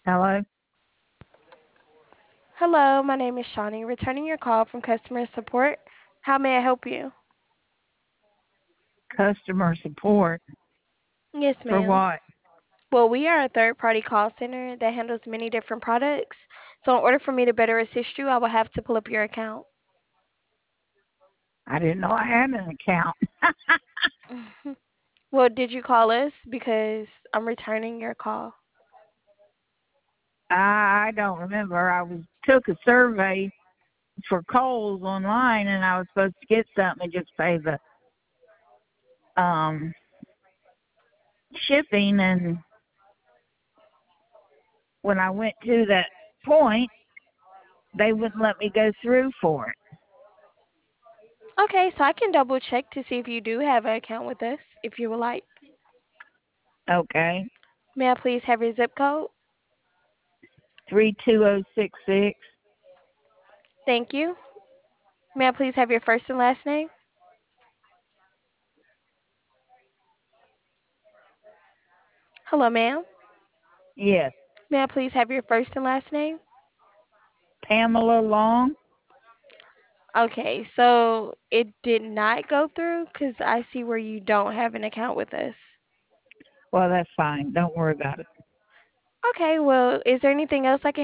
Hello? Hello, my name is Shawnee, returning your call from customer support. How may I help you? Customer support Yes, for ma'am. what? Well, we are a third-party call center that handles many different products. So in order for me to better assist you, I will have to pull up your account. I didn't know I had an account. Well, did you call us? Because I'm returning your call. I don't remember. Took a survey for Kohl's online, and I was supposed to get something and just pay the um shipping. And when I went to that point, they wouldn't let me go through for it. Okay, so I can double check to see if you do have an account with us, if you would like. Okay, May I please have your zip code? 32066. Thank you. May I please have your first and last name? Hello, ma'am. Yes, May I please have your first and last name? Pamela Long. Okay, so it did not go through because I see where you don't have an account with us. Well, that's fine. Don't worry about it. Okay, well, is there anything else I can